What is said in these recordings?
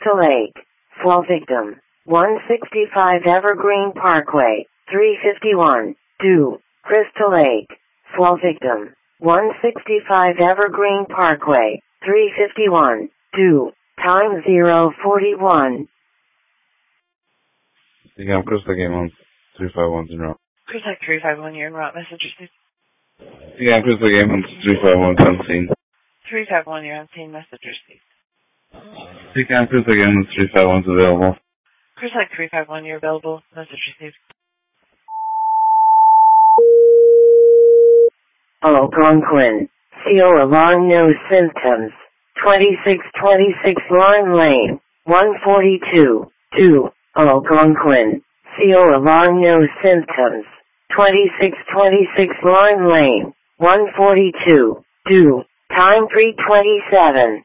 Crystal Lake. Fall victim. 165 Evergreen Parkway. 351. Due. Crystal Lake. Fall victim. 165 Evergreen Parkway. 351. Due. Time 041. Igen, Crystal Game on 351 in route. Crystal 351, you're en route. Message received. Igen, Crystal Game on 351 on scene. 351, you're on scene. Message received. Igen, Crystal Game on 351 is available. Crystal 351, you're available. Message received. Algonquin. CO alarm, no symptoms. 2626 Lauren Lane. 142. 2. Algonquin. CO alarm, no symptoms. 2626 Lauren Lane. 142. 2. Time 327.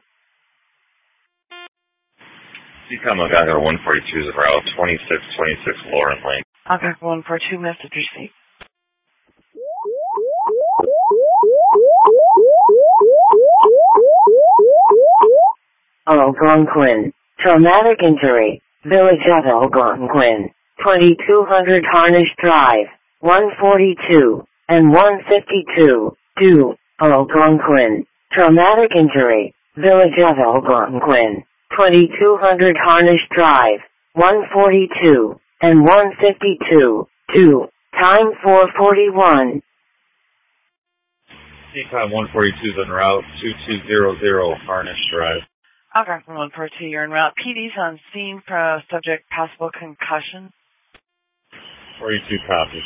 Decom Algonquin 142 is route 2626 Lauren Lane. Algonquin 142, message received. Algonquin. Traumatic injury. Village of Algonquin. 2200 Harnish Drive. 142 and 152. 2. Algonquin. Traumatic injury. Village of Algonquin. 2200 Harnish Drive. 142 and 152. 2. Time 441. Decom 142 is en route 2200 Harnish Drive. Algonquin 142, you're en route. PD's on scene for subject possible concussion. 42 copies.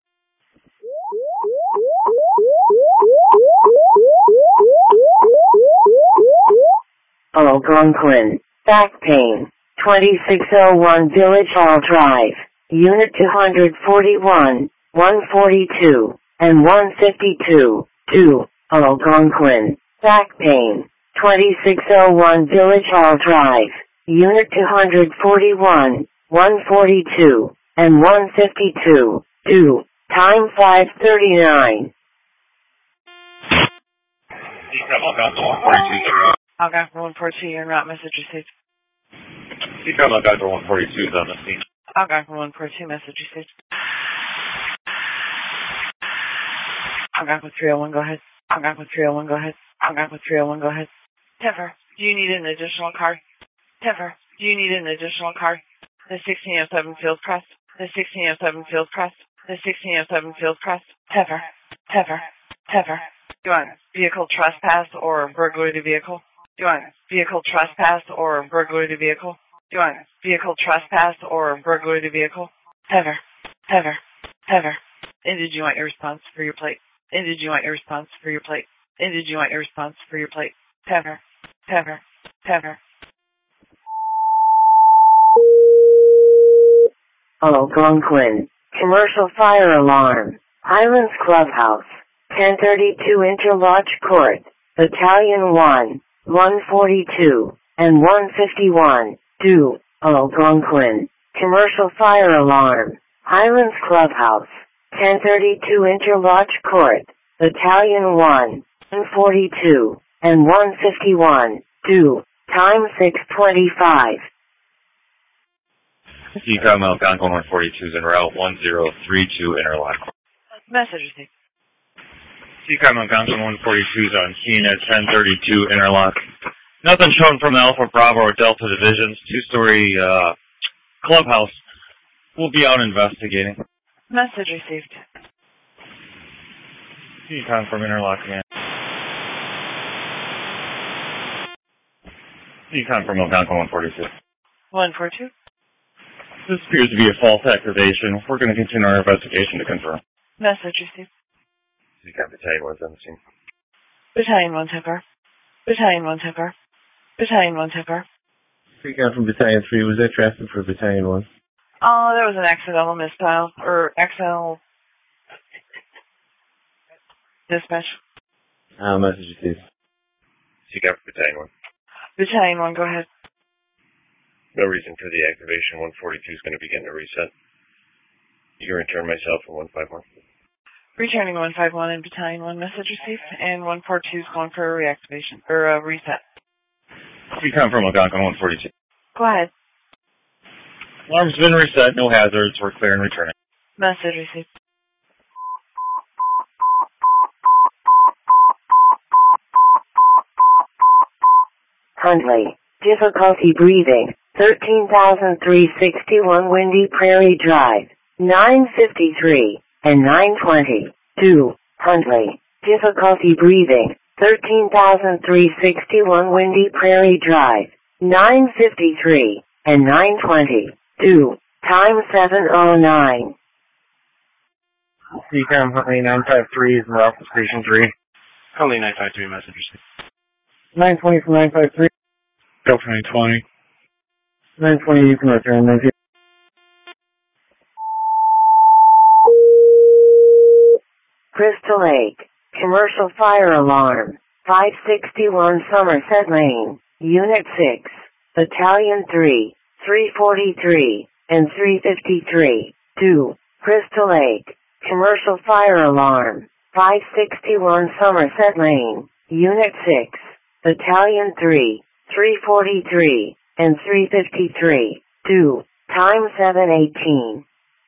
Algonquin. Back pain. 2601 Village Hall Drive. Unit 241, 142, and 152. 2. Algonquin. Back pain. 2601 Village Hall Drive. Unit 241, 142, and 152. 2. Time 5:39. Decom Algonquin 142 is en route. Algonquin 142, you're en route. Message received. Decom Algonquin 142 is on the scene. Algonquin 142, message received. Algonquin 301, go ahead. Algonquin 301, go ahead. Algonquin 301, go ahead. Tenver, do you need an additional car? Tenver, do you need an additional car? The 1607 Fields Crest. The 1607 Fields Crest. The 1607 Fields Crest. Tenver, Tenver, Tenver. Do you want vehicle trespass or burglary to vehicle? Do you want vehicle trespass or burglary to vehicle? Do you want vehicle trespass or burglary to vehicle? Tenver, Tenver, Tenver. And did you want your response for your plate? And did you want your response for your plate? And did you want your response for your plate? Tenver, Tenver, Tenver. Algonquin. Commercial fire alarm. Highlands Clubhouse. 1032 Interlodge Court. Battalion 1, 142, and 151. 2. Algonquin. Commercial fire alarm. Highlands Clubhouse. 1032 Interlodge Court. Battalion 1, 142, and 151. 2. Time 6:25. Decom Algonquin 142 is en route 1032 Interlock. Message received. Decom Algonquin 142 is on scene at 1032 Interlock. Nothing shown from the Alpha Bravo or Delta divisions. Two-story clubhouse. We'll be out investigating. Message received. Decom from Interlock Command. Decom from Algonquin 142. 142. This appears to be a false activation. We're going to continue our investigation to confirm. Message received. Decom Battalion 1 on the scene. Battalion 1 Temper. Battalion 1 Temper. Battalion 1 Temper. Decom from Battalion 3, was that traffic for Battalion 1? Oh, there was an accidental misdial, or accidental dispatch. Message received. Decom from Battalion 1. Battalion 1, go ahead. No reason for the activation. 142 is going to begin the reset. You can return myself for 151. Returning 151 and Battalion 1, message received, and 142 is going for a reactivation, or a reset. Decom from Algonquin 142. Go ahead. Alarm's been reset. No hazards. We're clear and returning. Message received. Huntley. Difficulty breathing. 13,361 Windy Prairie Drive. 953 and 920. 2. Huntley. Difficulty breathing. 13,361 Windy Prairie Drive. 953 and 920. 2. Time 7:09. CCAM Huntley 953 is in route to Station 3. Huntley 953 message received. 920 from 953. Delta 920. 920, you can return. 920. Crystal Lake. Commercial fire alarm. 561 Somerset Lane. Unit 6. Battalion 3. 343 and 353. 2. Crystal Lake. Commercial fire alarm. 561 Somerset Lane. Unit 6. Battalion 3. 343 and 353. 2. Time 7:18.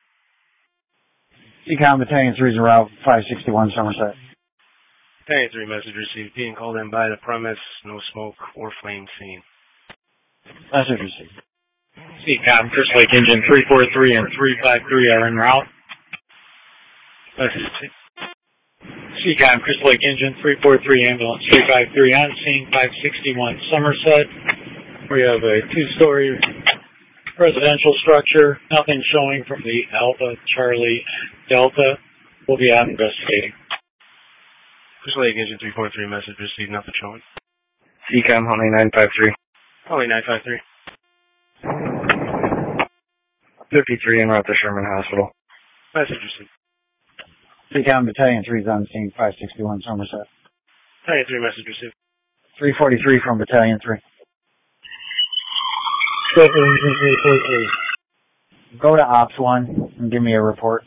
CCAM Battalion 3 is en route 561 Somerset. Battalion 3 message received. Being called in by the premise. No smoke or flame seen. Message received. CCAM, Crystal Lake Engine 343 and 353 are en route. Message received. CCAM, Crystal Lake Engine 343, Ambulance 353 on scene 561 Somerset. We have a two-story residential structure. Nothing showing from the Alpha Charlie Delta. We'll be out investigating. Crystal Lake Engine 343 message received. Nothing showing. CCAM Huntley 953. Huntley 953. 53 en route to Sherman Hospital. Message received. CCAM Battalion 3 is on scene 561 Somerset. Battalion 3 message received. 343 from Battalion 3. Go to Ops 1 and give me a report.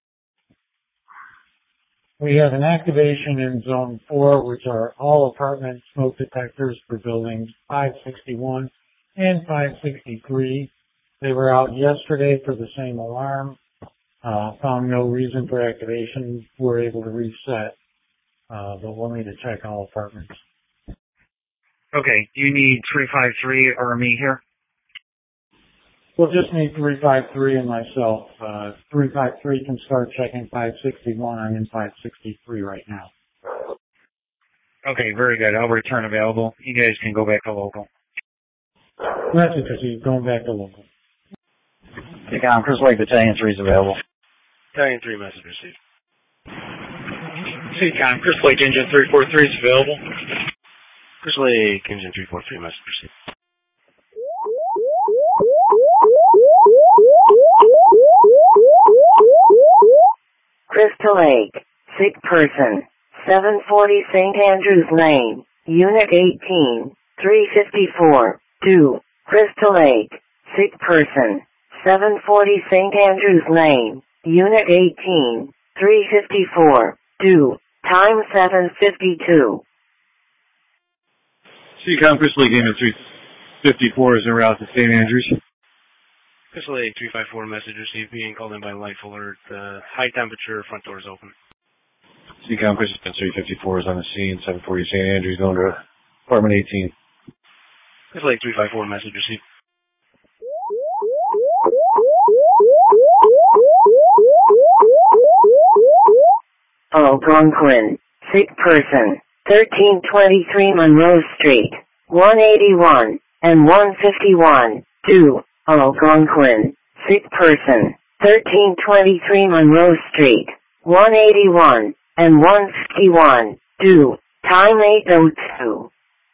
We have an activation in Zone 4, which are all apartment smoke detectors for buildings 561 and 563. They were out yesterday for the same alarm. Found no reason for activation. We're able to reset, but we'll need to check all apartments. Okay, do you need 353 or me here? We'll just need 353 and myself. 353 can start checking 561. I'm in 563 right now. Okay, very good. I'll return available. You guys can go back to local. Message received. Going back to local. CCAM, Crystal Lake Battalion 3 is available. Battalion 3 message received. CCAM, Crystal Lake Engine 343 is available. Crystal Lake Engine 343 message received. Crystal Lake. Sick person. 740 St. Andrews Lane. Unit 18. 354. 2. Crystal Lake. Sick person. 740 St. Andrews Lane. Unit 18. 354. 2. Time 7:52. CCAM, Crystal Lake Engine 354 is en route to St. Andrews. Crystal Lake 354 message received. Being called in by life alert. High temperature. Front doors open. CCAM, Crystal Lake 354 is on the scene. 740 St. Andrews going to apartment 18. Crystal Lake 354 message received. Algonquin. Sick person. 1323 Monroe Street. 181 and 151. 2. Algonquin. Sick person. 1323 Monroe Street. 181 and 151. 2. Time 8:02.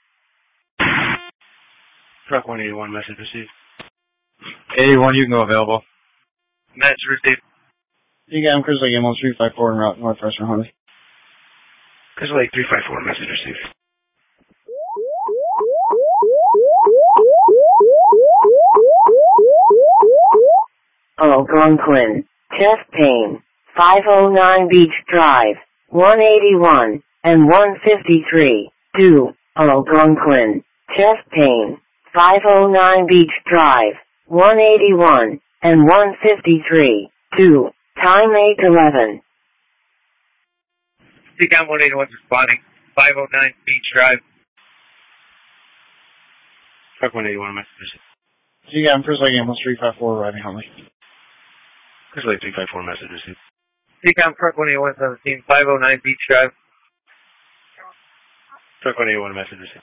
Truck 181 message received. 81, you can go available. Message received. CCAM, Crystal Lake Engine 354 en route northwestern Huntley. Crystal Lake 354 message received. Algonquin. Chest pain. 509 Beach Drive. 181 and 153. 2. Algonquin. Chest pain. 509 Beach Drive, 181, and 153, 2, time 8:11. CCOM 181 responding, 509 Beach Drive. Truck 181 message. CCOM Chris Lake Ambulance 354 arriving Huntley. Chris Lake 354 message received. CCOM Truck 181 on the scene, 509 Beach Drive. Truck 181 message received.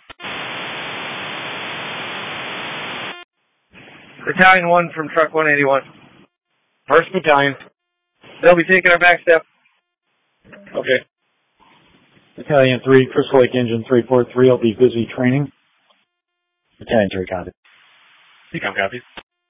Battalion 1 from Truck 181. First Battalion. They'll be taking our back step. Okay. Battalion 3, Crystal Lake Engine 343 will be busy training. Battalion 3 got it. CCOM copies.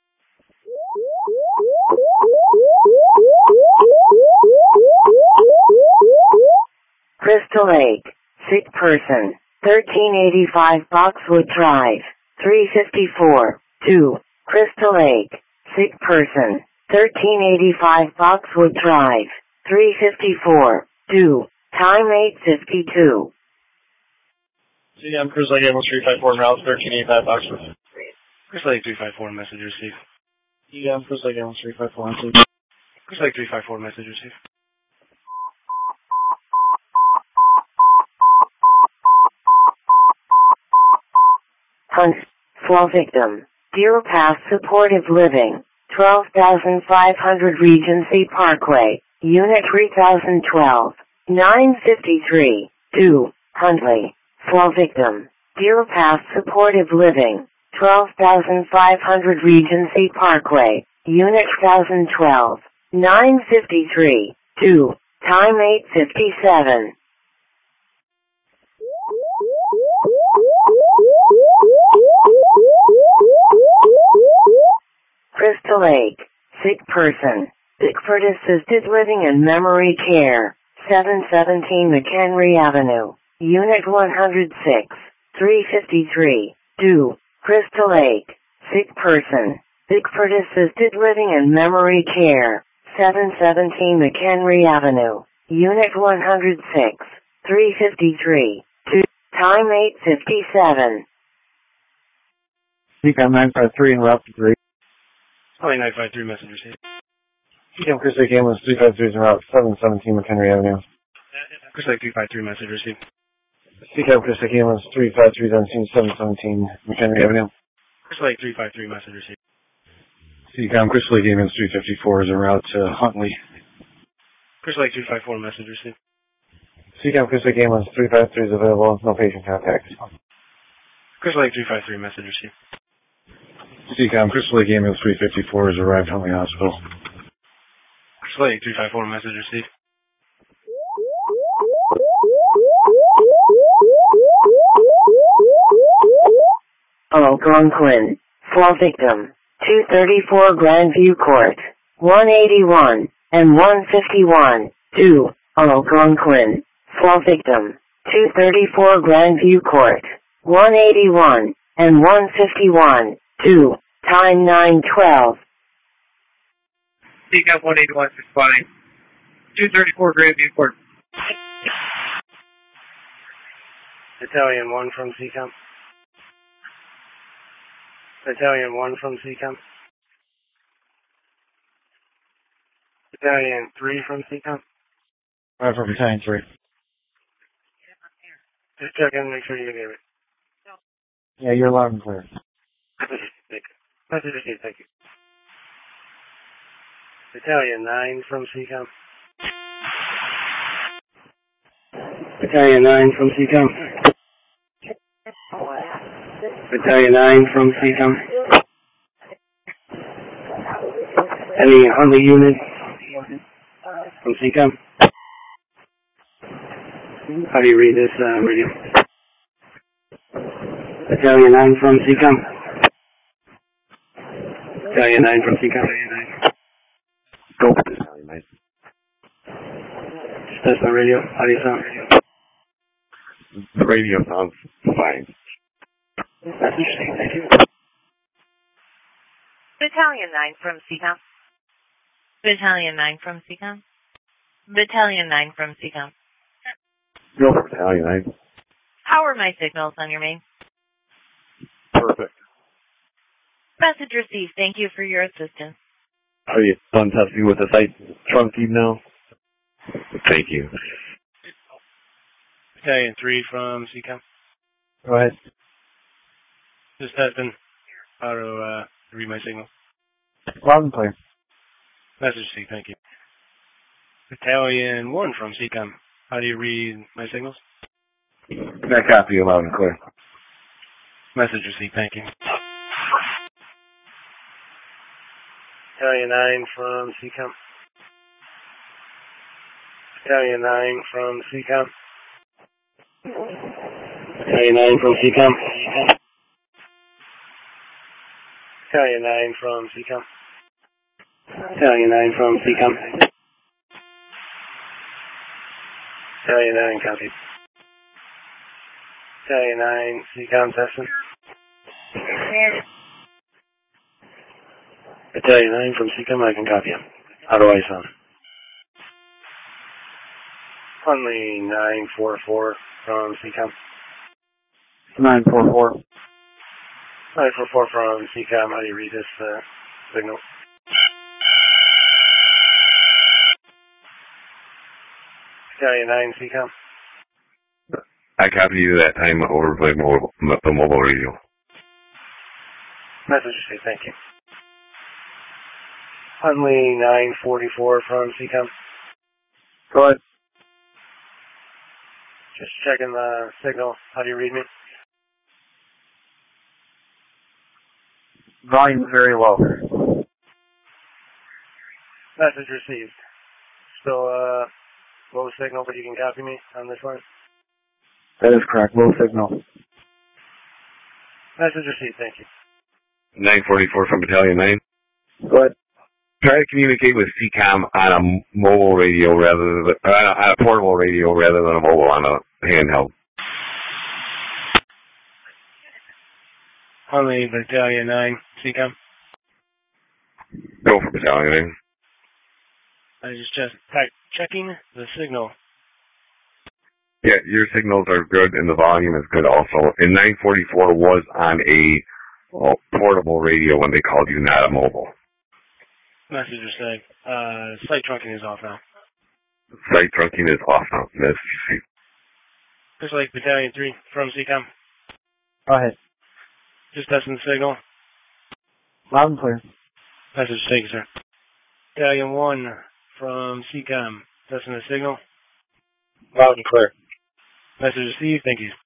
Crystal Lake, sick person, 1385 Boxwood Drive, 354, 2, Crystal Lake, sick person, 1385 Boxwood Drive, 354, 2, time 8:52. CCOM Chris Lake Ambulance 354 route 1385 Boxwood. Chris Lake 354 message received. CCOM Chris Lake Ambulance 354 Huntley. Chris Lake 354 message received. Hunt, fall victim, Deer Pass Supportive Living, 12,500 Regency Parkway, Unit 3012, 953, 2, Huntley, fall victim, Deer Pass Supportive Living, 12,500 Regency Parkway, Unit 1012, 953, 2, time 8:57. Crystal Lake, sick person, Bickford Assisted Living and Memory Care, 717 McHenry Avenue, Unit 106, 353, 2, Crystal Lake, sick person, Bickford Assisted Living and Memory Care, 717 McHenry Avenue, Unit 106, 353, 2, time 8:57. CCOM 953 and route 3. Huntley 953 message received. CCOM Chris Lake Ambulance 353 and route 717 McHenry Avenue. Chris Lake 353 message received. CCOM Chris Lake Ambulance 353 on scene 717 McHenry Avenue. Chris Lake 353 message received. CCOM Chris Lake Ambulance 354 is en route to Huntley. Chris Lake 354 message received. CCOM Chris Lake Ambulance 353 is available. No patient contact. Chris Lake 353 message received. CCOM Chris Lake Ambulance 354 has arrived Huntley Hospital. Chris Lake 354 message received. Algonquin, fall victim, 234 Grandview Court, 181, and 151, 2, Algonquin, fall victim, 234 Grandview Court, 181, and 151, 2, time 9:12. CCOM 181 responding, 234 Grandview Court. Battalion 1 from CCOM. Battalion 1 from CCOM. Battalion 3 from CCOM. Right for Battalion 3. Just check in and make sure you can hear it. Yeah, you're loud and clear. Thank you. Message received, thank you. Battalion 9 from CCOM. Battalion 9 from CCOM. Battalion 9 from CCOM. Any Huntley units from CCOM? How do you read this radio? Battalion 9 from CCOM. Battalion 9 from CCOM. Go for Battalion 9. Just test my radio. How do you sound? The radio sounds fine. That's interesting. Thank you. Battalion 9 from CCOM. Battalion 9 from CCOM. Battalion 9 from CCOM. Go for Battalion 9. How are my signals on your main? Perfect. Message received. Thank you for your assistance. Are you done testing with the site trunk feed now? Thank you. Battalion 3 from CCOM. Go ahead. Just testing. Auto read my signal. Loud and clear. Message received. Thank you. Battalion 1 from CCOM. How do you read my signals? I copy you loud and clear. Message received. Thank you. Battalion 9 from CCOM. Battalion 9 from CCOM. Battalion 9 from CCOM. Battalion 9 from CCOM. Battalion 9 from CCOM. Battalion 9 copied. Battalion 9 CCOM testing. Battalion 9 from CCOM, I can copy you. How do I sound? Hunley 944 from CCOM. 944. 944 from CCOM, how do you read this signal? Battalion 9 CCOM. I copy you that time over the mobile radio. Message received, thank you. Hunley 944 from CCOM. Go ahead. Just checking the signal. How do you read me? Volume very low. Message received. Still low signal, but you can copy me on this line? That is correct. Low signal. Message received, thank you. 944 from Battalion 9. Go ahead. Try to communicate with CCOM on a mobile radio rather than on a portable radio rather than a mobile on a handheld. Hunley Battalion 9 CCOM. Go for Battalion 9. I just checking the signal. Yeah, your signals are good and the volume is good also. And 944 was on a portable radio when they called you, not a mobile. Message received. Site trunking is off now. Site trunking is off now. Message received. Crystal Lake Battalion 3 from CCOM. Go ahead. Just testing the signal. Loud and clear. Message taken, sir. Battalion 1 from CCOM. Testing the signal. Loud and clear. Message received. Thank you.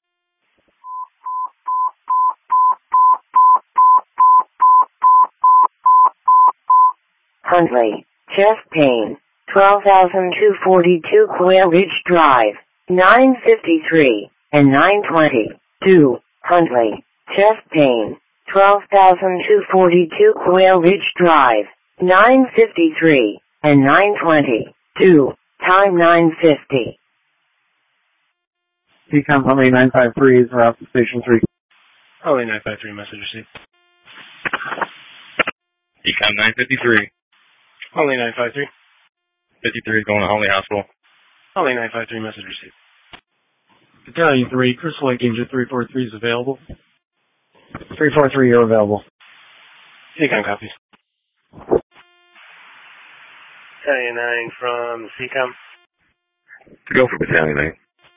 Huntley, chest pain, 12,242 Quail Ridge Drive, 953 and 920. Huntley, chest pain, 12,242 Quail Ridge Drive, 953 and 920. Time 9:50. CCOM Huntley 953 is route to Station 3. Huntley 953, message received. CCOM 953. Huntley 953. 53 is going to Huntley Hospital. Huntley 953, message received. Battalion 3, Crystal Lake Engine 343 is available. 343, you're available. CCOM copies. Battalion 9 from CCOM. Go for Battalion 9.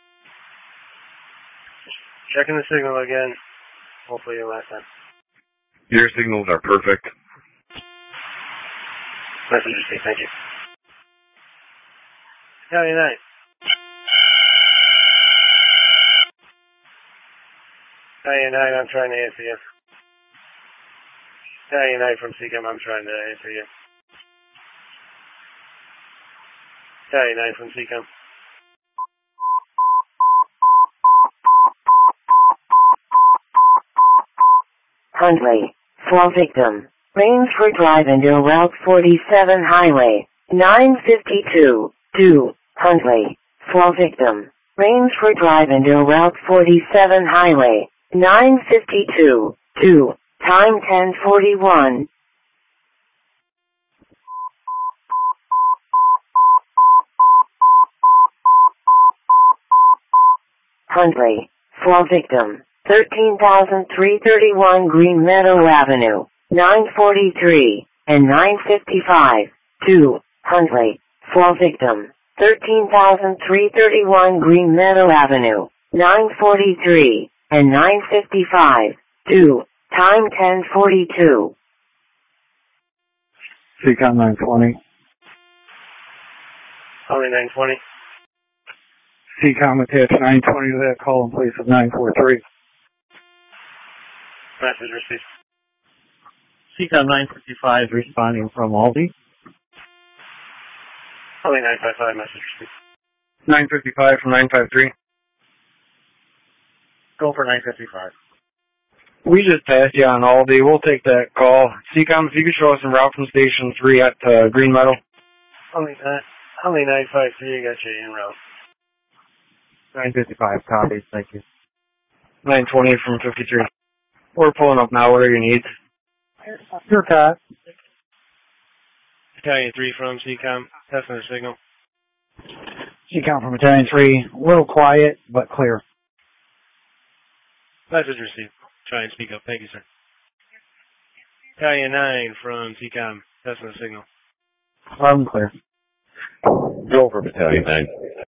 Checking the signal again. Hopefully your last time. Your signals are perfect. Message received, thank you. Battalion 9. Battalion 9, I'm trying to answer you. Battalion 9 from CCOM, I'm trying to answer you. Battalion 9 from CCOM. Huntley, fall victim. Rainsford Drive into Route 47 Highway, 952. Huntley, fall victim. Rainsford Drive into Route 47 Highway, 952. Time 10:41. Huntley, fall victim. 13,331 Green Meadow Avenue, 943, and 955, to Huntley. 4 victim. 13,331 Green Meadow Avenue. 943, and 955, to time 10:42. CCOM 920. Only 920. CCOM attached 920 to that call in place of 943. Message received. CCOM 955 responding from Aldi. Only 955, message received. 955 from 953. Go for 955. We just passed you on Aldi. We'll take that call. CCOM, if you could show us en route from Station 3 at Green Meadow. Only 953, got you en route. 955, copy. Thank you. 920 from 53. We're pulling up now. What are your needs? Sure, Pat. Battalion 3 from CCOM, testing the signal. CCOM from Battalion 3, a little quiet, but clear. Message received. Try and speak up. Thank you, sir. Battalion 9 from CCOM, testing the signal. Loud and clear. Go for Battalion 9.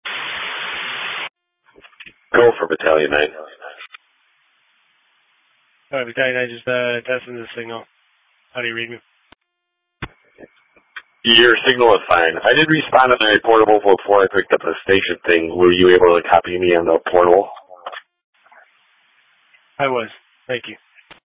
Go for Battalion 9. Alright, Battalion 9 just testing the signal. How do you read me? Your signal is fine. I did respond on the portable before I picked up the station thing. Were you able to copy me on the portable? I was. Thank you.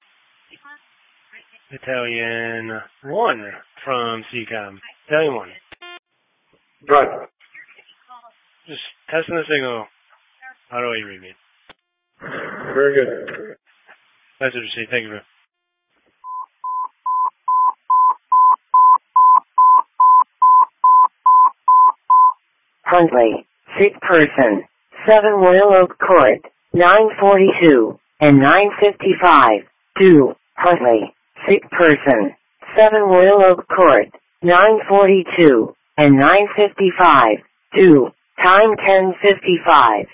Battalion 1 from CCOM. Battalion 1. Good. Just testing the signal. How do I read me? Very good. Message received. Thank you, bro. Huntley. 6 person. 7 Royal Oak Court. 942, and 955, to Huntley. 6 person. 7 Royal Oak Court. 942, and 955, to time 10:55.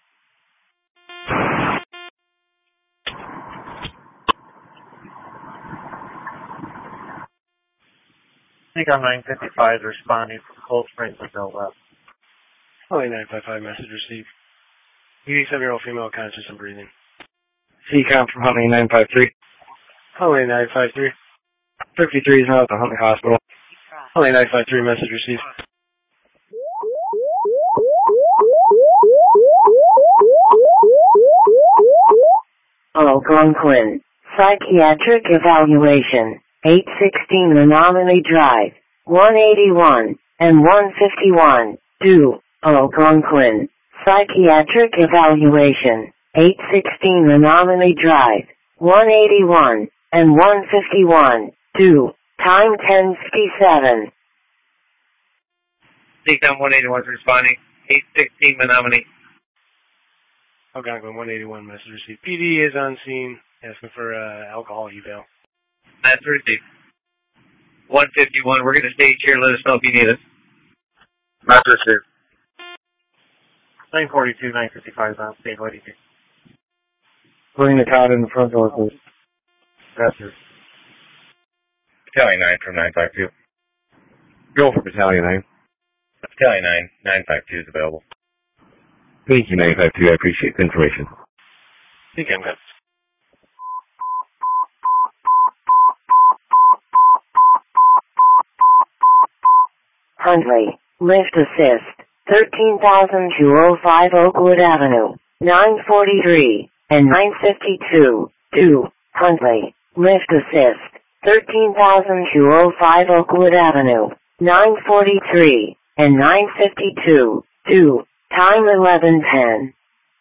CCOM 955 responding from Cold Springs to Bill West. Only 955, message received. You 7-year-old female conscious and breathing. CCOM from Huntley 953. Only 953. 53 is now at the Huntley Hospital. Only 953, message received. Algonquin. Psychiatric evaluation. 816 Menominee Drive. 181 and 151, to Algonquin. Psychiatric evaluation. 816 Menominee Drive. 181 and 151, to time 10:57. CCOM 181 is responding. 816 Menominee. Algonquin 181, message received. PD is on scene, asking for alcohol eval. That's received. 151, we're going to stage here. Let us know if you need us. That's received. 942, 955 on stage. What do you think? Bring the cot in the front door, please. That's it. Battalion 9 from 952. Go for Battalion 9. Battalion 9, 952 is available. Thank you, 952. I appreciate the information. CCOM got Huntley. Lift assist. 13,205 Oakwood Avenue. 943 and 952, to Huntley. Lift assist. 13,205 Oakwood Avenue. 943 and 952, to time 11:10.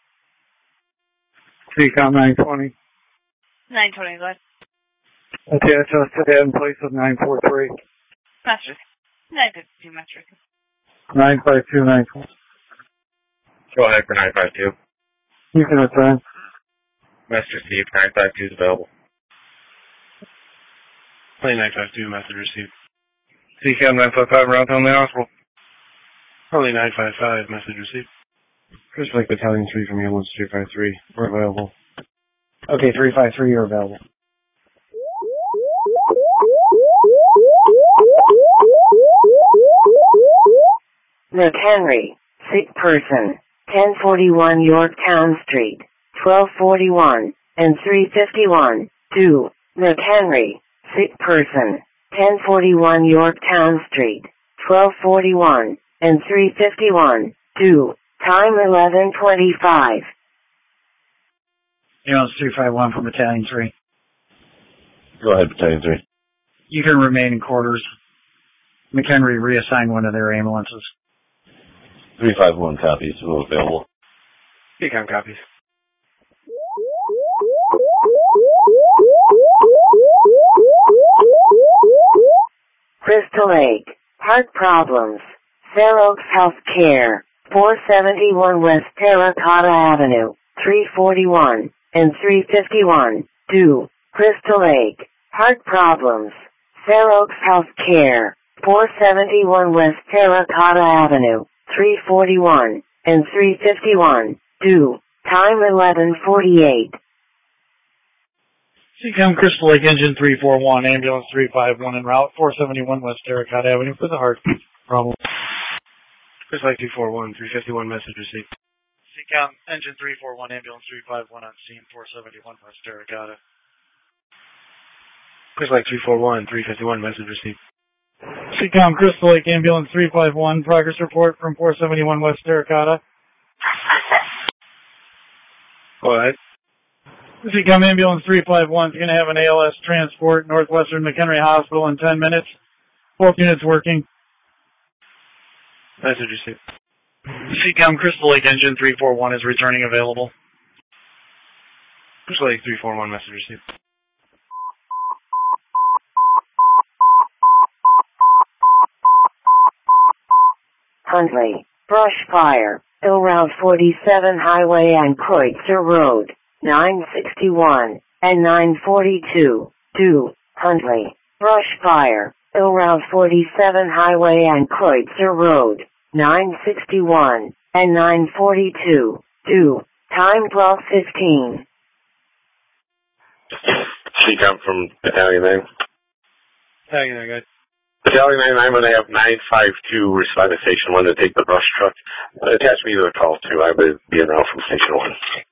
CCOM 920. 920, go ahead. Attach us to that in place of 943. Master. 952, Master. 952, 920. Go ahead for 952. You can return. Message received. 952 is available. Only 952, message received. CCOM 955 around Huntley Hospital. Only 955, message received. Chris Lake Battalion 3 from Ambulance 353. We're available. Okay, 353, you're available. McHenry, sick person, 1041 Yorktown Street, 1241 and 351. 2. McHenry, sick person, 1041 Yorktown Street, 1241 and 351. 2. Time 11:25. Ambulance 351 from Battalion 3. Go ahead, Battalion 3. You can remain in quarters. McHenry reassigned one of their ambulances. 351 copies, still available. CECOM copies. Crystal Lake, heart problems. Fair Oaks Health Care, 471 West Terracotta Avenue, 341 and 351. 2. Crystal Lake, heart problems. Fair Oaks Health Care, 471 West Terracotta Avenue, 341 and 351. 2. Time 11:48. CECOM Crystal Lake Engine 341, Ambulance 351 en route, 471 West Terracotta Avenue for the heart problem. Crystal Lake 241, 351 message received. CECOM Engine 341, Ambulance 351 on scene, 471 West Terracotta. Crystal Lake 241, 351 message received. CECOM Crystal Lake Ambulance 351, progress report from 471 West Terracotta. Go ahead. CECOM Ambulance 351 is going to have an ALS transport Northwestern McHenry Hospital in 10 minutes. Both units working. Message received. CECOM Crystal Lake Engine 341 is returning available. Crystal Lake 341 message received. Huntley, brush fire, Ill Route 47 Highway and Kreutzer Road, 961 and 942. 2. Huntley, brush fire, Ill Route 47 Highway and Kreutzer Road, 961 and 942. 2. Time 12:15. CECOM from Battalion 9. Battalion 9, guys. Battalion 9, I'm going to have 952 respond to Station 1 to take the brush truck. Attach me to the call, too. I would be en route from Station 1.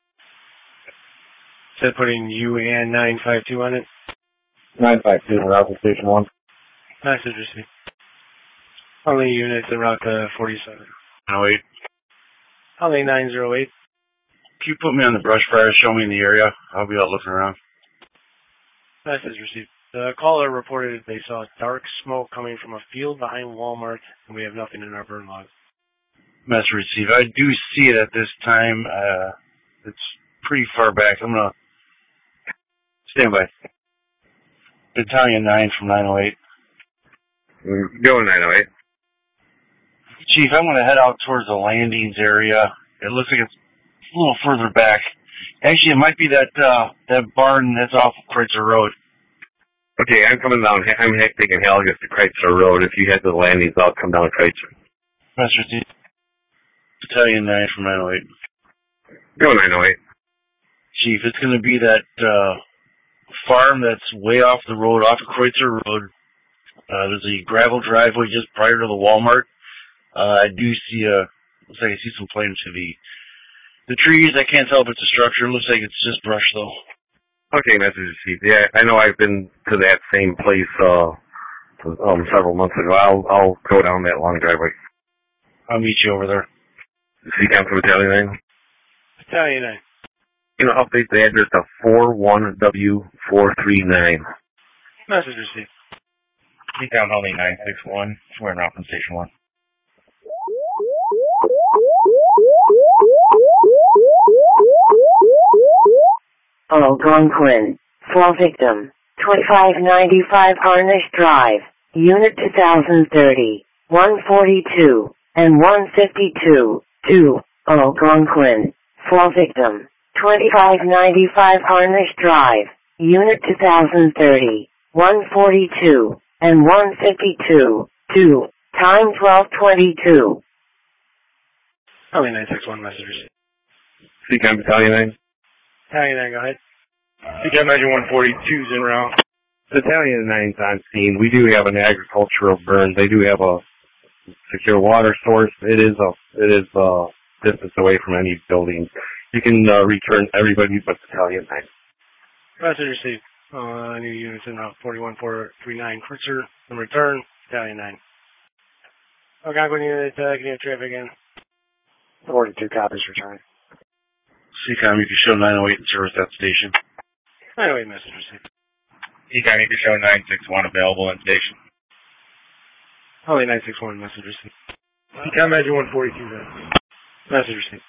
Said putting you and 952 on it. 952 en route from Station 1. Message received. Only units en route to 47. 08. Only 908. Can you put me on the brush fire? Show me in the area. I'll be out looking around. Message received. The caller reported they saw dark smoke coming from a field behind Walmart, and we have nothing in our burn log. Message received. I do see it at this time. It's pretty far back. I'm going to stand by. Battalion 9 from 908. Go 908. Chief, I'm going to head out towards the landings area. It looks like it's a little further back. Actually, it might be that barn that's off of Kreutzer Road. Okay, I'm coming down. I'm taking Haligus to Kreutzer Road. If you head to the landings, I'll come down Kreutzer. Master Chief. Battalion 9 from 908. Go 908. Chief, it's going to be that farm that's way off the road, off of Kreutzer Road. There's a gravel driveway just prior to the Walmart. I do see looks like I see some flames to the trees. I can't tell if it's a structure. It looks like it's just brush though. Okay, message received. Yeah, I know I've been to that same place several months ago. I'll go down that long driveway. I'll meet you over there. CECOM from Battalion 9. Battalion 9. You know, update the address to 41W439. Message received. CECOM only 961. We're in route from Station 1. Algonquin, fall victim, 2595 Harnish Drive, Unit 2030, 142 and 152. 2. Algonquin, fall victim, 2595 Harnish Drive, Unit 2030, 142 and 152. 2. Time 12:22. Only 961 message received. CECOM Battalion 9. Battalion 9, go ahead. CECOM Engine 142's en route. Battalion 9's on scene. We do have an agricultural burn. They do have a secure water source. It is distance away from any building. You can return everybody but Battalion 9. Message received. New units in Route 41439 Kreutzer in return, Battalion 9. Algonquin unit, can you have traffic again? 42 copies returning. CCOM, you can show 908 in service at the station. 908 message received. CCOM, you can show 961 available in station. Holly 961 message received. CCOM, Engine 142 then. Message received.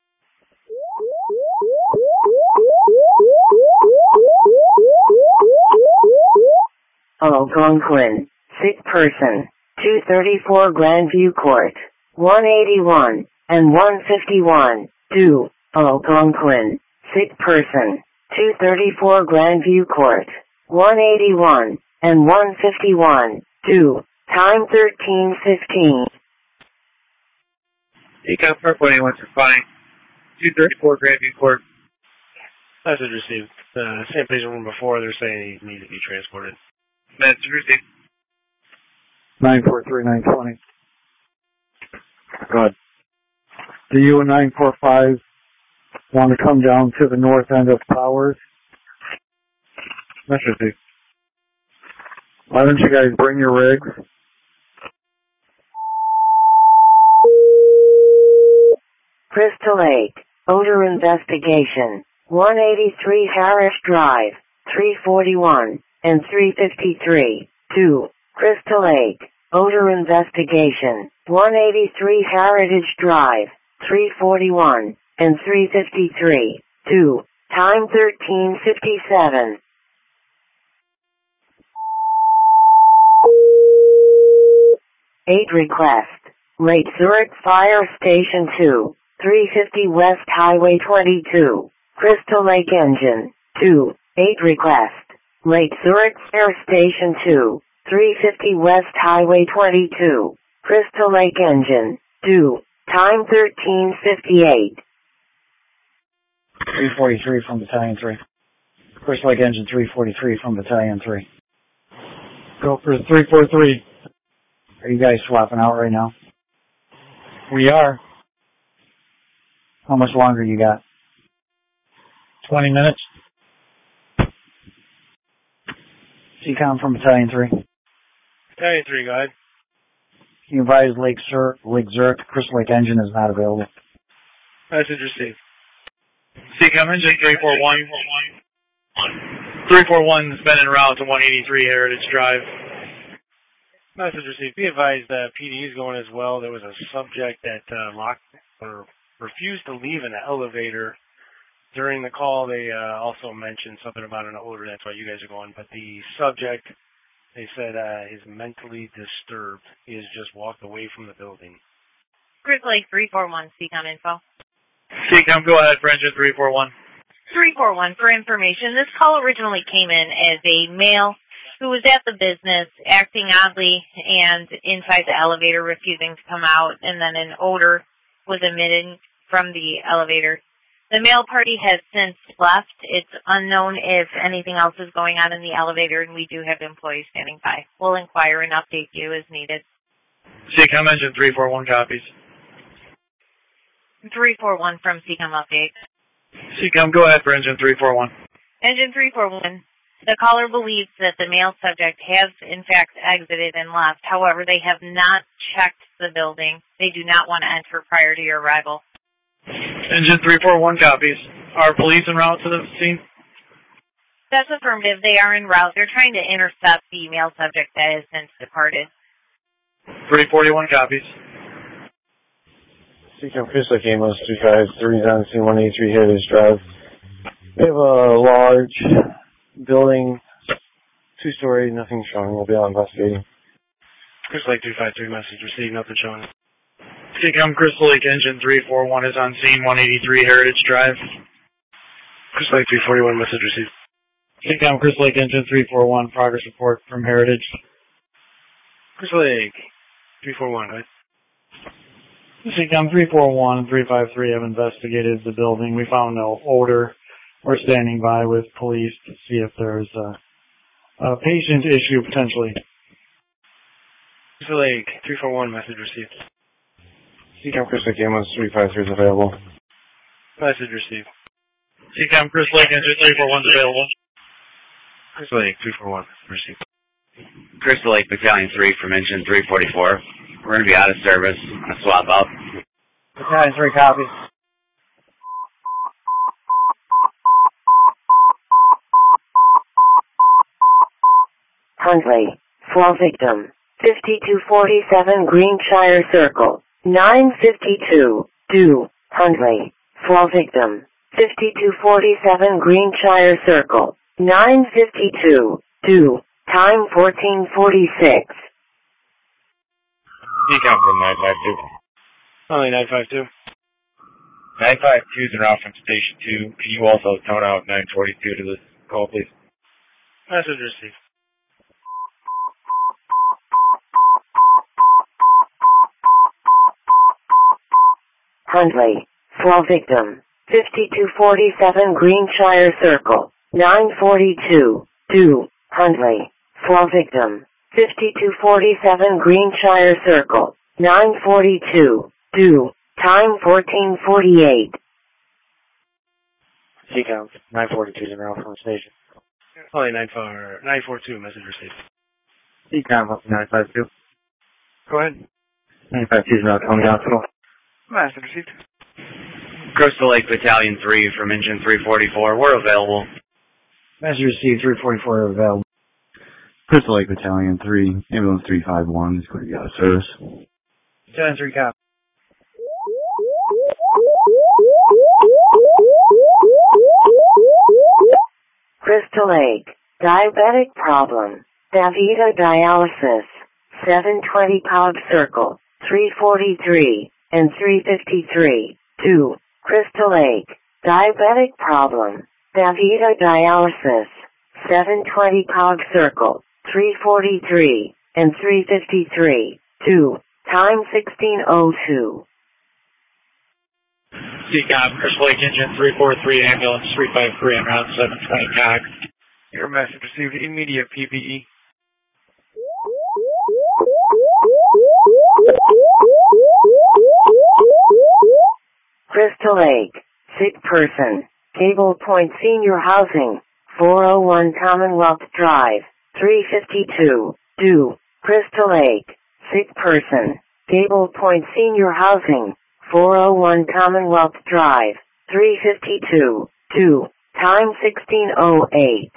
Algonquin, sick person, 234 Grandview Court, 181 and 151, 2, Algonquin, sick person, 234 Grandview Court, 181 and 151, 2, time 13:15. CCOM, Purple 8165, 234 Grandview Court. Message received. Same place room before, they're saying he needs to be transported. Message received. 943-920. Good. Do you and 945 want to come down to the north end of Powers? Message received. Why don't you guys bring your rigs? Crystal Lake, odor investigation, 183 Harris Drive, 341 and 353, 2, Crystal Lake, odor investigation, 183 Heritage Drive, 341 and 353, 2, time 13:57. Eight request, Lake Zurich Fire Station 2, 350 West Highway 22, Crystal Lake Engine, 2, 8 request, Lake Zurich Fire Station 2, 350 West Highway 22, Crystal Lake Engine, 2, time 13:58. 343 from Battalion 3. Crystal Lake Engine 343 from Battalion 3. Go for 343. Are you guys swapping out right now? We are. How much longer you got? 20 minutes. CCOM from Battalion 3. Battalion 3, go ahead. Can you advise Lake Zurich, Crystal Lake Engine is not available? Message received. CCOM, Engine 341. 341 has been en route to 183 Heritage Drive. Message received. Be advised that PD is going as well. There was a subject that locked or refused to leave an elevator. During the call, they also mentioned something about an odor. That's why you guys are going. But the subject, they said, is mentally disturbed. He has just walked away from the building. Crystal Lake 341, CCOM info. CCOM, go ahead for Engine 341. 341, for information, this call originally came in as a male who was at the business acting oddly and inside the elevator refusing to come out, and then an odor was emitted from the elevator. The male party has since left. It's unknown if anything else is going on in the elevator, and we do have employees standing by. We'll inquire and update you as needed. CCOM, Engine 341 copies. 341 from CCOM update. CCOM, go ahead for Engine 341. Engine 341. The caller believes that the male subject has, in fact, exited and left. However, they have not checked the building. They do not want to enter prior to your arrival. Engine 341 copies. Are police en route to the scene? That's affirmative. They are en route. They're trying to intercept the male subject that has since departed. 341 copies. CCOM Crystal Lake Amos 353 on scene 183 Heritage Drive. We have a large building, 2-story, nothing showing. We'll be out investigating. Crystal Lake 353 message received, nothing showing. CCOM Crystal Lake Engine 341 is on scene 183 Heritage Drive. Crystal Lake 341 message received. CCOM Crystal Lake Engine 341, progress report from Heritage. Crystal Lake 341, go ahead. CCOM 341 and 353 have investigated the building. We found no odor. We're standing by with police to see if there's a patient issue potentially. Crystal Lake, 341, message received. CCAM Crystal Lake Ambulance 353 is available. Message received. CCAM Crystal Lake Engine 341 is available. Crystal Lake, 341, received. Crystal Lake Battalion 3 from Engine 344. We're going to be out of service. A swap out. Battalion 3 copies. Huntley, fall victim, 5247 Greenshire Circle, 952, due, Huntley, fall victim, 5247 Greenshire Circle, 952, due, time 1446. CCAM from 952. Only 952. 952 is en route from Station 2. Can you also tone out 942 to this call, please? Message received. Huntley, fall victim, 5247 Greenshire Circle, 942, due, Huntley, fall victim, 5247 Greenshire Circle, 942, due, time 1448. CCAM, 942 is en route from the station. Only 942, message received. CCAM, 952. Go ahead. 952 is not coming hospital. Message received. Crystal Lake Battalion 3 from Engine 344. We're available. Message received, 344 available. Crystal Lake Battalion 3, Ambulance 351 is going to be out of service. Battalion 3 copy. Crystal Lake, diabetic problem, Davita dialysis, 720 Cobb Circle, 343 and 353, 2, Crystal Lake, diabetic problem, Davita dialysis, 720 Cobb Circle, 343 and 353, 2, time 1602. CCAM Crystal Lake Engine 343, Ambulance 353 en route 720 CAG. Your message received. Immediate PPE. Crystal Lake, sick person, Cable Point Senior Housing, 401 Commonwealth Drive, 352, due, Crystal Lake, sick person, Cable Point Senior Housing, 401 Commonwealth Drive, 352, due, time 1608.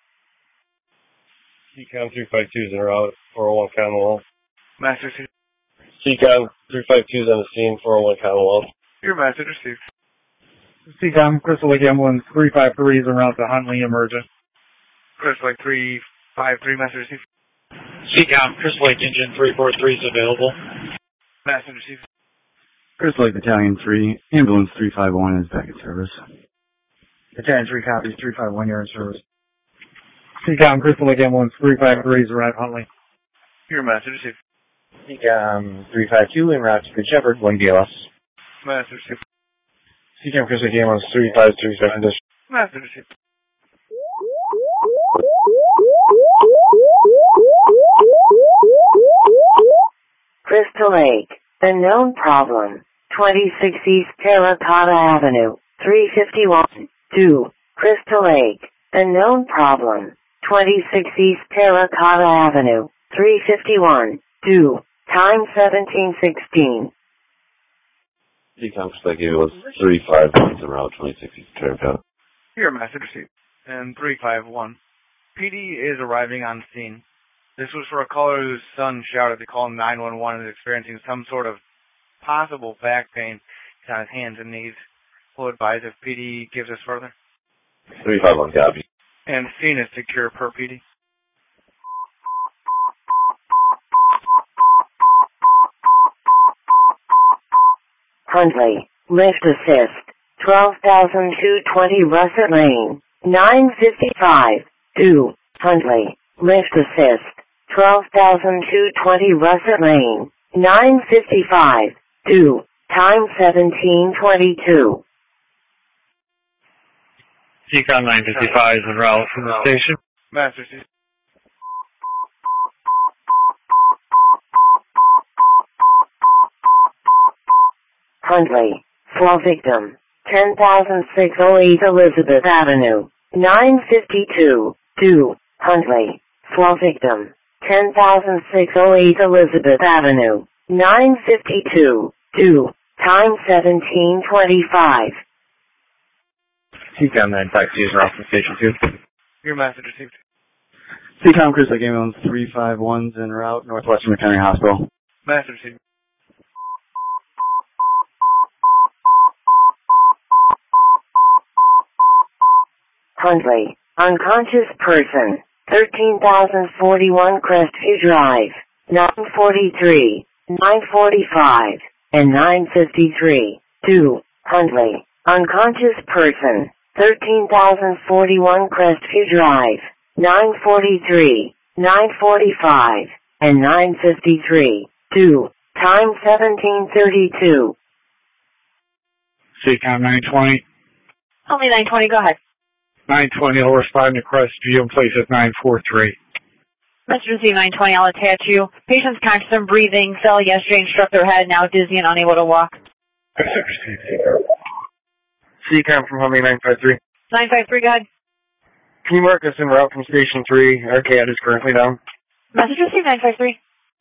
CCAM 352 is en route, 401 Commonwealth. Message received. CCAM 352 is on the scene, 401 Commonwealth. Your message received. CCAM, Crystal Lake Ambulance 353 is en route to Huntley Emergent. Crystal Lake 353, message received. CCAM Crystal Lake Engine 343 is available. Message received. Crystal Lake Battalion 3, Ambulance 351 is back in service. Battalion 3 copies, 351, you're in service. CCAM, Crystal Lake Ambulance 353 is around Huntley. Your message received. CCAM 352 en route to Good Shepherd, 1 DLS. Message received. CCAM Crystal Lake Ambulance 353 second dish. Message received. Crystal Lake, unknown problem, 26 East Terracotta Avenue, 351, due, Crystal Lake, unknown problem, 26 East Terracotta Avenue, 351, due, time 1716. CCAM Crystal Lake Ambulance 351 is en route 26 East Terracotta. Your message received. And 351. PD is arriving on scene. This was for a caller whose son shouted to call 911 and is experiencing some sort of possible back pain on his hands and knees. We'll advise if PD gives us further. 351 copy. And scene is secure per PD. Huntley, lift assist, 12,220 Russet Lane, 955, due, Huntley, lift assist, 12,220 Russet Lane, 955, due, time 1722. CCAM 955 is en route from the station. Master. Huntley. Slow victim. 10,608 Elizabeth Avenue. 952. 2. Huntley. Slow victim. 10,608 Elizabeth Avenue. 952. 2. Time 17:25. CCOM 952 is off from Station 2. Your message received. CCOM Crystal Lake Ambulance 351's en route, Northwestern McHenry Hospital. Message received. Huntley. Unconscious person. 13,041 Crestview Drive. 943, 945, and 953. 2. Huntley. Unconscious person. 13,041 Crestview Drive. 943, 945, and 953. 2. Time 17:32. CCOM 920. Only 920, go ahead. 920 will respond to Crestview in place at 943. Mr. Z920, I'll attach you. Patient's conscious and breathing. Fell yesterday and struck their head. Now dizzy and unable to walk. CCOM from Humvee 953. 953, go ahead. Can you mark us en route from Station 3? Our CAD is currently down. Message received, 953.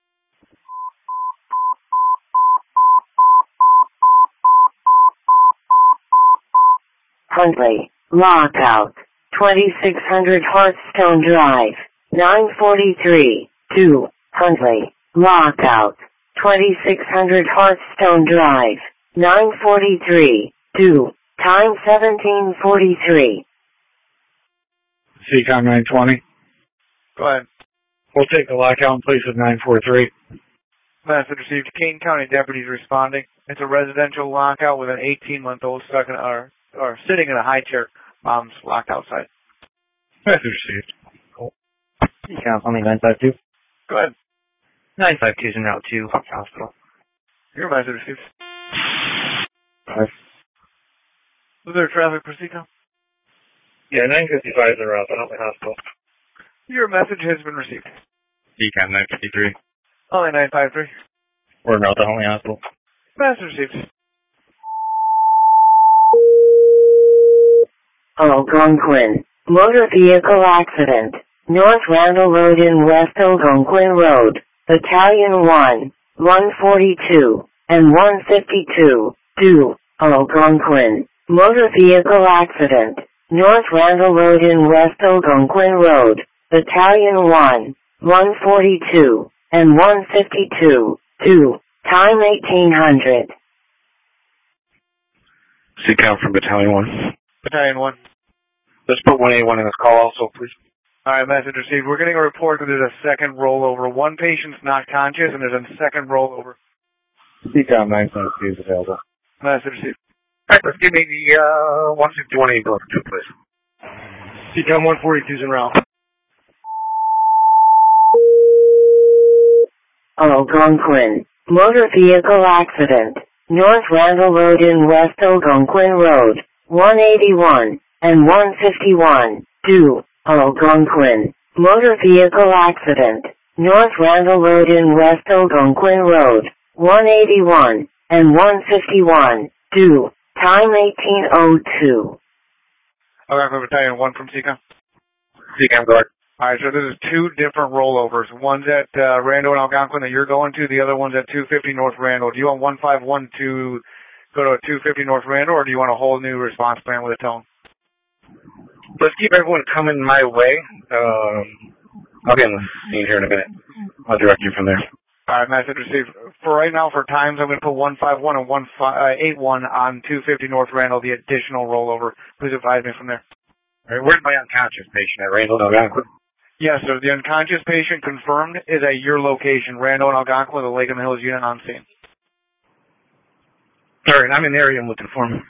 Huntley. Lockout. 2600 Hearthstone Drive. 943. 2. Huntley. Lockout. 2600 Hearthstone Drive. 943. 2. Time 17:43. CCOM 920. Go ahead. We'll take the lockout in place at 943. Message received. Kane County deputies responding. It's a residential lockout with an 18-month-old stuck in or sitting in a high chair. Mom's locked outside. Message received. CCOM only 952. Go ahead. 952 is en route to hospital. Your message received. Five. Was there traffic for CCOM? Yeah, 955 is en route to Huntley Hospital. Your message has been received. CCOM 953. Only 953. We're en route to Huntley Hospital. Message received. Algonquin. Motor vehicle accident. North Randall Road in West Algonquin Road. Battalion 1, 142, and 152. 2. Algonquin. Motor vehicle accident. North Randall Road in West Algonquin Road. Battalion 1, 142, and 152. 2. Time 1800. CCOM from Battalion 1. Battalion 1. Let's put 181 in this call also, please. All right, message received. We're getting a report that there's a second rollover. One patient's not conscious, and there's a second rollover. CCOM 952 is available. Message received. All right, let's give me the 151 ambulance 2, please. CCOM 142 is en route. Algonquin. Motor vehicle accident. North Randall Road in West Algonquin Road. 181 and 151. 2. Algonquin. Motor vehicle accident. North Randall Road in West Algonquin Road. 181 and 151. 2. Time 1802. All right, for Battalion 1 from CCOM. CCOM, go ahead. All right, so this is two different rollovers. One's at Randall and Algonquin that you're going to. The other one's at 250 North Randall. Do you want 151 to go to 250 North Randall, or do you want a whole new response plan with a tone? Let's keep everyone coming my way. I'll get in the scene here in a minute. I'll direct you from there. All right, message received. For right now, for times, I'm going to put 151 and 181 on 250 North Randall, the additional rollover. Please advise me from there. All right, where's my unconscious patient at Randall and Algonquin? Yes, sir. The unconscious patient confirmed is at your location, Randall and Algonquin, the Lake and the Hills unit on scene. All right, I'm in the area. I'm looking for him.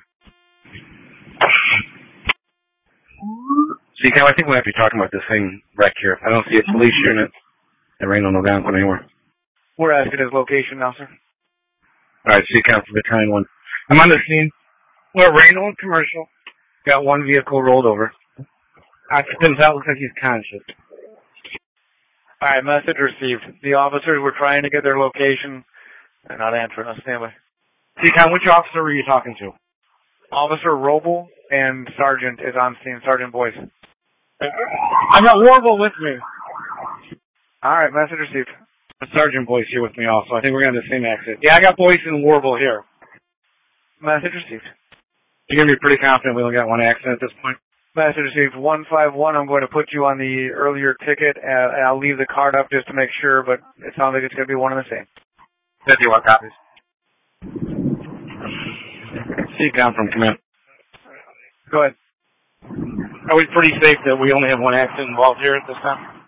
See, Cal, I think we might be talking about the same wreck here. I don't see a police unit at Randall and Algonquin anywhere. We're asking his location now, sir. All right, CCOM from Battalion 1. I'm on the scene. We're at Randall and Commercial. Got one vehicle rolled over. Occupant's out. Looks like he's conscious. All right, message received. The officers were trying to get their location. They're not answering us. Stand by. CCOM, which officer were you talking to? Officer Roble and Sergeant is on scene. Sergeant Boyce. I got Warble with me. All right, message received. Sergeant Boyce here with me also. I think we're going to have the same accident. Yeah, I got Boyce and Warble here. Message received. You're going to be pretty confident we only got one accident at this point? Message received 151. I'm going to put you on the earlier ticket. I'll leave the card up just to make sure, but it sounds like it's going to be one and the same. 51 copies. CCOM from command. Go ahead. Are we pretty safe that we only have one accident involved here at this time?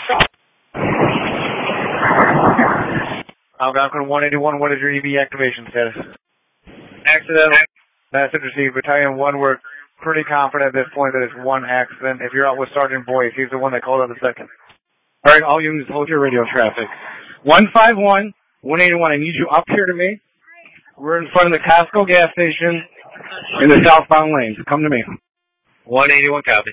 Algonquin 181, what is your EV activation status? Accidental. Message received. Battalion 1, we're pretty confident at this point that it's one accident. If you're out with Sergeant Boyce, he's the one that called out the second. All right, all units, hold your radio traffic. 151, 181, I need you up here to me. We're in front of the Costco gas station in the southbound lanes. Come to me. 181 copy.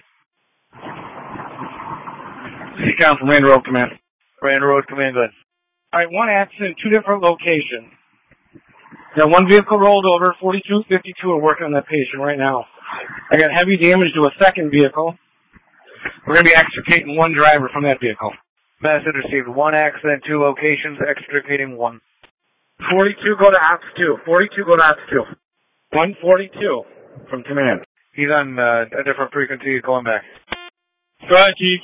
CCOM from Randall Road Command. Randall Road Command, good. All right, one accident, two different locations. Got one vehicle rolled over, 4252 are working on that patient right now. I got heavy damage to a second vehicle. We're going to be extricating one driver from that vehicle. Message received. One accident, two locations, extricating one. 42 go to Ops 2. 42 go to Ops 2. 142 from command. He's on a different frequency. He's going back. Go ahead, Chief.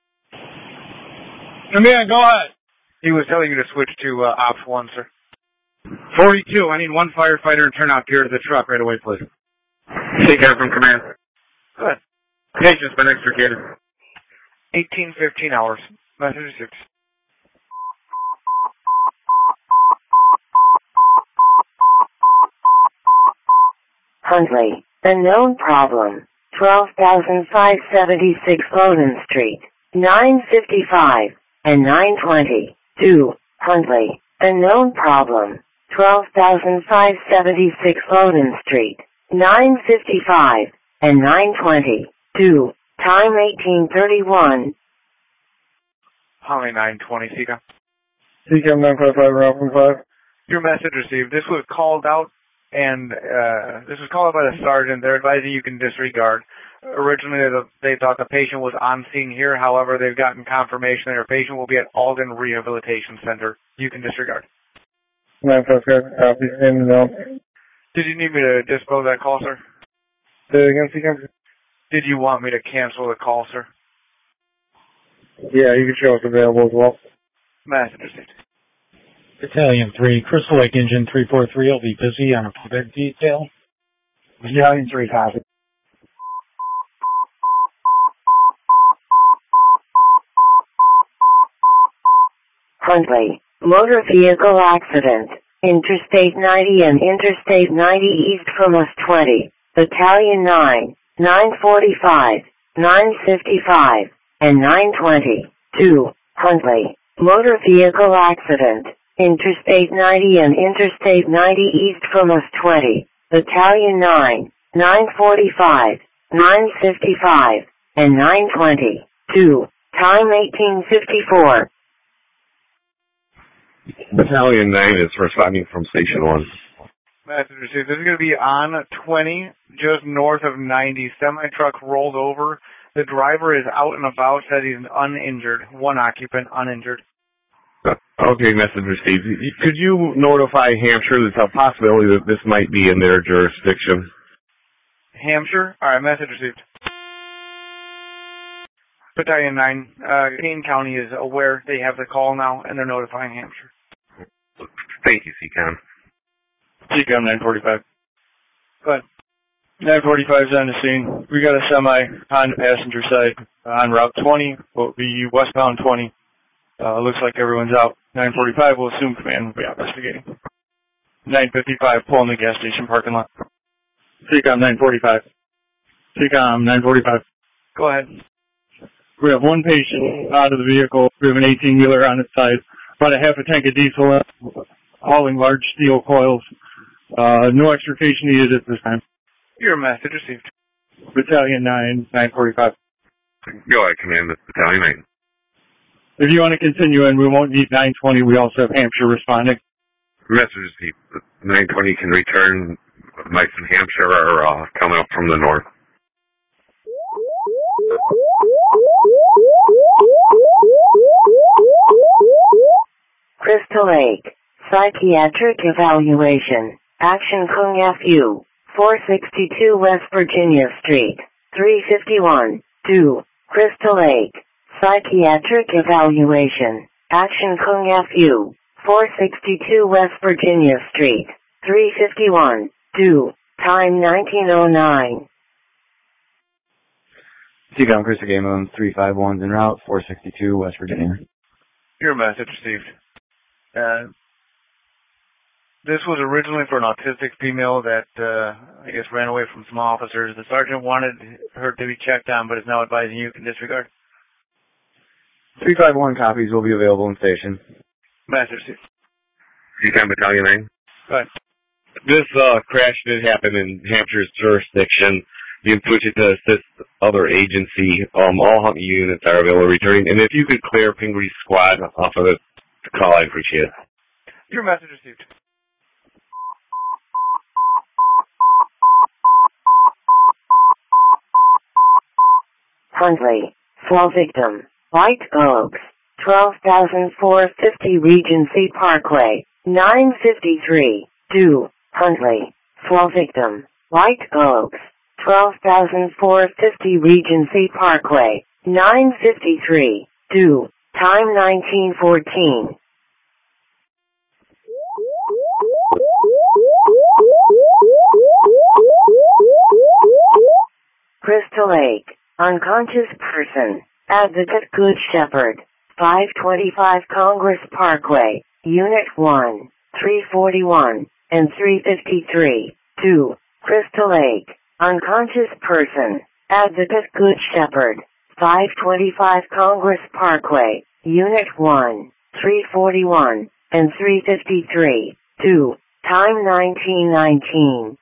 Command, go ahead. He was telling you to switch to Ops 1, sir. 42, I need one firefighter and turn out gear to the truck right away, please. CCOM from command. Good. Patient's been extricated. 18:15 hours. Message received. Huntley, a known problem. 12,576 Bowden Street, 955 and 920. 2. Huntley, a known problem. 12,576 Bowden Street, 955 and 920. 2. Time 1831. How many 920, Sika? CCOM 955, Round 5. Your message received. This was called out, and this was called out by the sergeant. They're advising you can disregard. Originally, they thought the patient was on scene here. However, they've gotten confirmation that their patient will be at Alden Rehabilitation Center. You can disregard. 955, copy. And Did you need me to dispose that call, sir? say it again, CCOM? Did you want me to cancel the call, sir? Yeah, you can show us available as well. Message received. Battalion 3, Crystal Lake Engine 343 will be busy on a prevent detail. Battalion 3, copy. Huntley, motor vehicle accident. Interstate 90 and Interstate 90 east from us 20. Battalion 9, 945, 955, and 920. 2. Huntley, motor vehicle accident. Interstate 90 and Interstate 90 east from us 20. Battalion 9, 945, 955, and 920. 2. Time 1854. Battalion 9 is responding from Station 1. Message received. This is going to be on 20, just north of 90. Semi-truck rolled over. The driver is out and about, said he's uninjured. One occupant, uninjured. Okay, message received. Could you notify Hampshire there's a possibility that this might be in their jurisdiction? Hampshire? All right, message received. Battalion 9, Kane County is aware they have the call now, and they're notifying Hampshire. Thank you, CCOM. CCOM 945. Go ahead. 945 is on the scene. We got a semi on the passenger side on Route 20, will be westbound 20. Looks like everyone's out. 945 will assume command will be investigating. 955 pulling the gas station parking lot. CCOM 945. CCOM 945. Go ahead. We have one patient out of the vehicle. We have an 18-wheeler on its side. About a half a tank of diesel hauling large steel coils. No extrication needed at this time. Your message received. Battalion 9, 945. Go ahead, Command. This is Battalion 9. If you want to continue, and we won't need 920, we also have Hampshire responding. Message received. 920 can return. Mike from Hampshire are coming up from the north. Crystal Lake, Psychiatric Evaluation, Action Kung Fu, 462 West Virginia Street, 351, 2, Crystal Lake, Psychiatric Evaluation, Action Kung Fu, 462 West Virginia Street, 351, 2, time 1909. Seacom Crystal Game on 351's en route, 462 West Virginia. Your message received. This was originally for an autistic female that, I guess, ran away from some officers. The sergeant wanted her to be checked on, but is now advising you can disregard. 351 copies will be available in station. Message received. Seacom Battalion 9. Go ahead. This crash did happen in Hampshire's jurisdiction. You can switch it to assist other agency. All hunting units are available returning. And if you could clear Pingree Squad off of the call, I appreciate it. Your message received. Huntley, fall victim, White Oaks, 12,450 Regency Parkway, 953, 2, Huntley, fall victim, White Oaks, 12,450 Regency Parkway, 953, 2, time 1914. Crystal Lake, unconscious person, Advocate Good Shepherd, 525 Congress Parkway, Unit 1, 341, and 353, 2, Crystal Lake, unconscious person, Advocate Good Shepherd, 525 Congress Parkway, Unit 1, 341, and 353, 2, time 1919.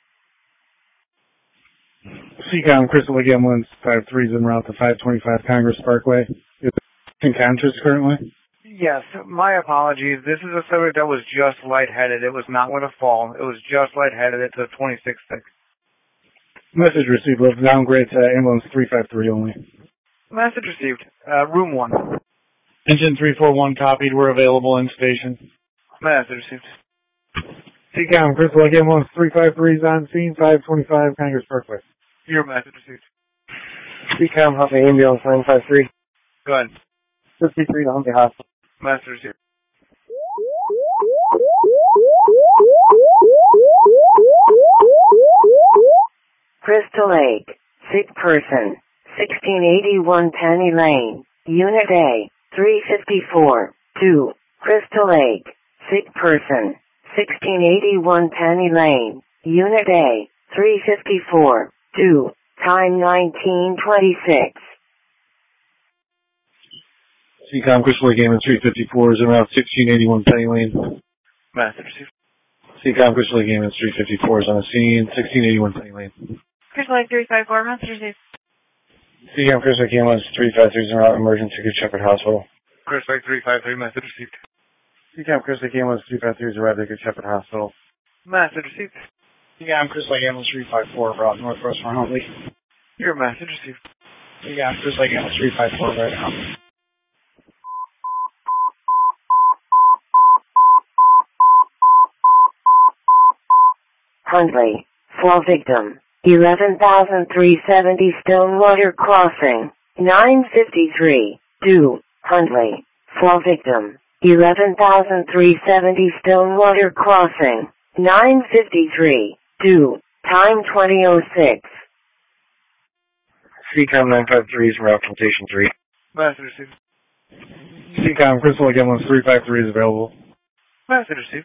Seacom Crystal Lake Ambulance 53 is en route to 525 Congress Parkway. Is unconscious currently? Yes, my apologies. This is a subject that was just lightheaded. It was not with a fall. It was just lightheaded. It's a 26-6. Message received. Let's downgrade to ambulance 353 only. Message received. Room 1. Engine 341 copied. We're available in station. Message received. Seacom Crystal Lake Ambulance 353 is on scene, 525 Congress Parkway. Your message received. Seacom Huntley Ambulance 953. Go ahead. 53 to Huntley Hospital. Message received. Crystal Lake, sick person, 1681 Penny Lane, Unit A, 354, 2, Crystal Lake, sick person, 1681 Penny Lane, Unit A, 354, 2, time 1926. Seacom Crystal Lake Ambulance 354 is en route 1681 Penny Lane. Message received. Seacom Crystal Lake Ambulance 354 is on the scene, 1681 Penny Lane. Crystal Lake 354, message received. Seacom Crystal Lake Ambulance 353 is en route emergency Good Shepherd Hospital. Crystal Lake 353, message received. Seacom Crystal Lake Ambulance 353 is arrived at Good Shepherd Hospital. Message received. Seacom Crystal Lake Ambulance 354 route northwest from Huntley. Your message received. Seacom Crystal Lake Ambulance 354 right now. Huntley, fall victim, 11,370 Stonewater Crossing, 953, 2, Huntley, fall victim, 11,370 Stonewater Crossing, 953, 2, time 2006. Seacom 953 is en route from Station 3. Message received. Seacom Crystal Lake Ambulance 353 is available. Message received.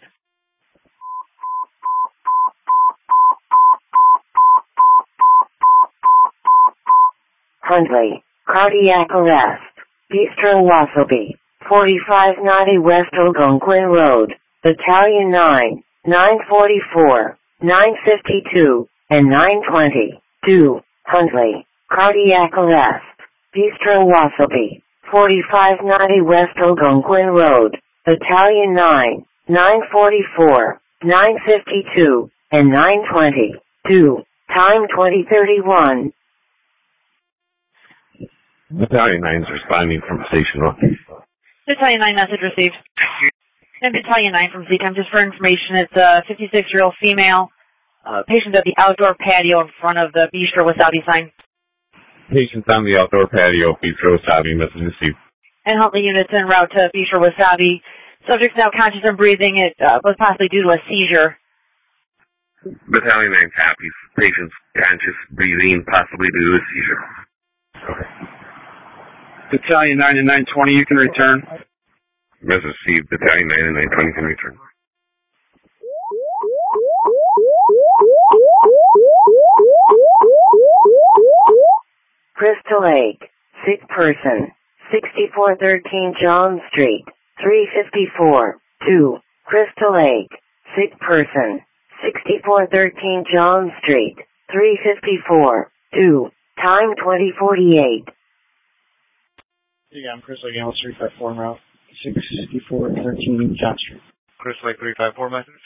Huntley, cardiac arrest, Bistro Wasabi, 4590 West Algonquin Road, Battalion 9, 944, 952, and 920, 2, Huntley, cardiac arrest, Bistro Wasabi, 4590 West Algonquin Road, Battalion 9, 944, 9:52, and 9:20. 2. Time 2031. Battalion 9 is responding from Station 1. Battalion 9 message received. And Battalion 9 from ZCOM, just for information, it's a 56-year-old female, patient at the outdoor patio in front of the Bistro Wasabi sign. Patients on the outdoor patio, Bistro Wasabi, message received. And Huntley units en route to Bistro Wasabi. Subject's now conscious and breathing. It was possibly due to a seizure. Battalion 9 copies. Patients conscious, breathing, possibly due to a seizure. Okay. Battalion 9 and 920, you can return. Message received. Battalion 9 and 920 can return. Crystal Lake. Sick person. 6413 John Street. 354. 2. Crystal Lake. Sick person. 6413 John Street. 354. 2. Time 2048. Yeah, I'm Chris Lake, Analyst 354 en route. 6413 John Street. Chris Lake 354 message.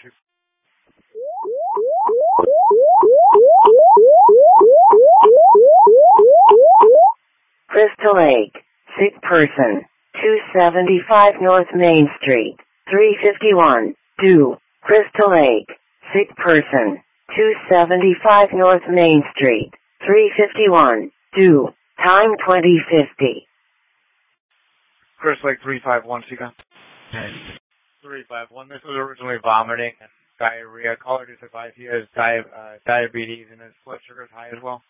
Crystal Lake. Sick person. 275 North Main Street. 351. 2. Crystal Lake. Sick person. 275 North Main Street. 351. 2. Time 2050. Chris Lake 351, Seacon. 351. This was originally vomiting and diarrhea. Caller just advised he has diabetes and his blood sugar is high as well.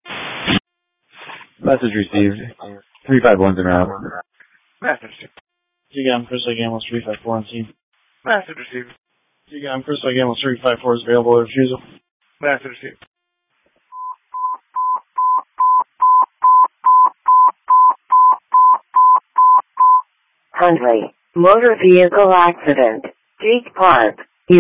Message received. 351's en route. Message. Yeah, I'm Chris Lake, Analyst 354 on scene. Message received. Yeah, I'm Chris Lake, Analyst 354 is available at refusal. Message received. Huntley. Motor vehicle accident. Geek Park.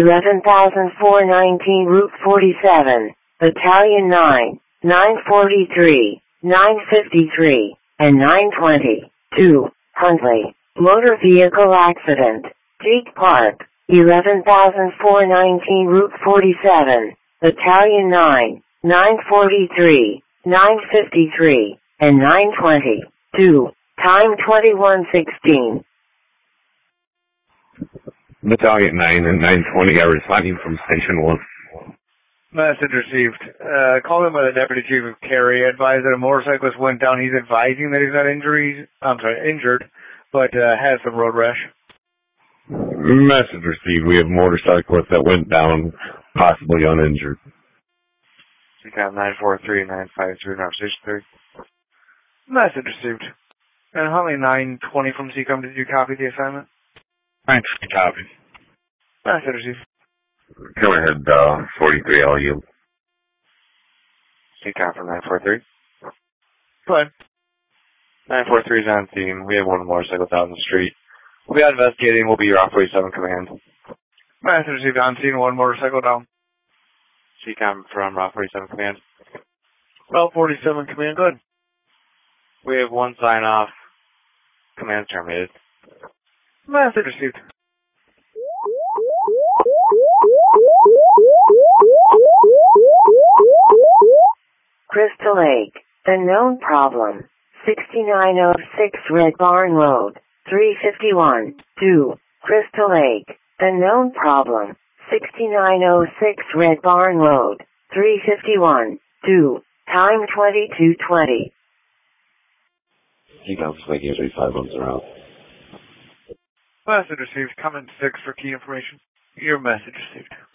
11,419 Route 47. Battalion 9. 943. 953. And 920. 2. Huntley. Motor vehicle accident. Geek Park. 11,419 Route 47. Battalion 9. 943. 953. And 920. 2. Time 2116. Battalion 9 and 920 are responding from Station 1. Message received. Called in by the Deputy Chief of Cary. Advised that a motorcyclist went down. He's advising that he's not injured, but has some road rash. Message received. We have motorcyclists that went down, possibly uninjured. CCOM 943, 953, now Station 3. Message received. And Huntley 920 from CCOM, did you copy the assignment? 920 copy. Message received. Go ahead, 43, I'll yield. CCOM from 943. Go ahead. 943 is on scene. We have one motorcycle out on the street. We'll be out investigating. We'll be your Off 47 command. Message received on scene. One motorcycle down. CCOM from Route 47 command. Route 47 command. Good. We have one sign off. Command terminated. Message received. Crystal Lake. The known problem. 6906 Red Barn Road. 351. 2. Crystal Lake. The known problem. 6906 Red Barn Road. 351. 2. Time 2220. CCOM Lake 351's around. Message received. Comment 6 for key information. Your message received.